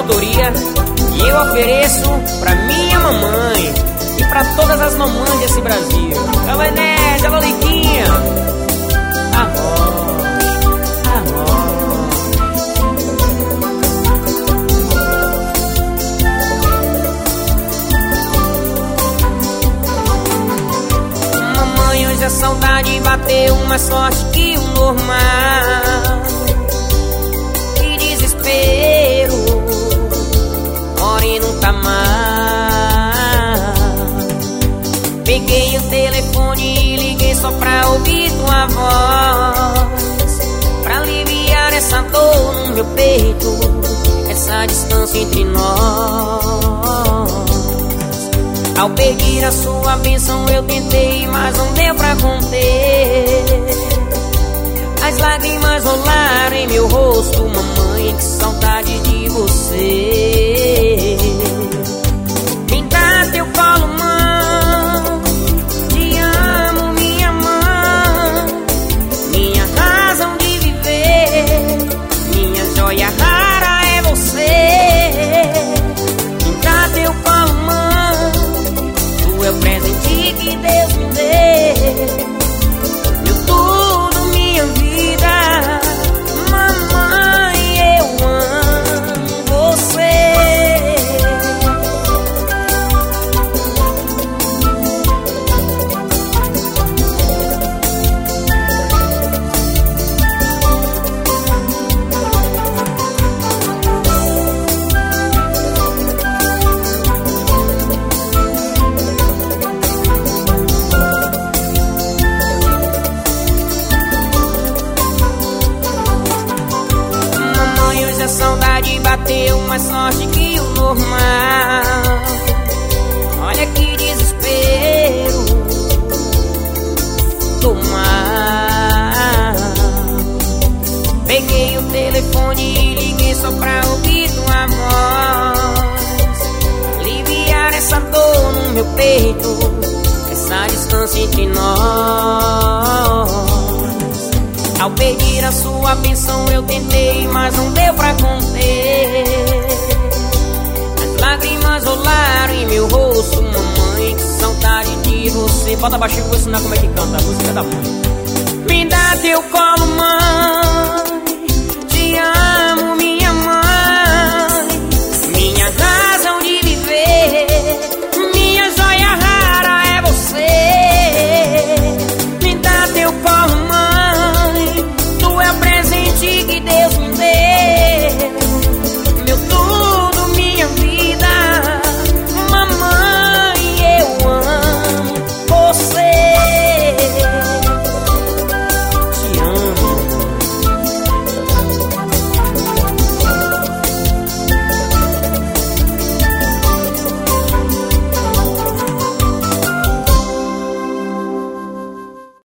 autoria e eu ofereço pra minha mamãe e pra todas as mamães desse Brasil. Alô Enésia, alô Liquinha. Amor, amor. Mamãe, hoje a saudade bateu mais forte que o normal. Que desespero, moreno tá mal. Peguei o telefone e liguei só pra ouvir tua voz, pra aliviar essa dor no meu peito, essa distância entre nós. Ao pedir a sua bênção eu tentei, mas não deu pra conter. As lágrimas rolaram em meu rosto. Mamãe, que saudade de você. Me dá teu colo, mãe. Te amo, minha mãe. Minha razão de viver, minha joia rara é você. Me dá teu colo, mãe. Tu é o presente que Deus me deu. Meu tudo, minha vida. Mamãe, eu amo você. A saudade bateu mais forte que o normal. Olha que desespero, tô mal. Peguei o telefone e liguei só pra ouvir tua voz, aliviar essa dor no meu peito, essa distância entre nós. Ao pedir a sua bênção eu tentei, mas não deu pra conter. As lágrimas rolaram em meu rosto. Mamãe, que saudade de você. Bota baixinho que eu vou ensinar como é que canta a música da mãe. Me dá teu colo, mãe.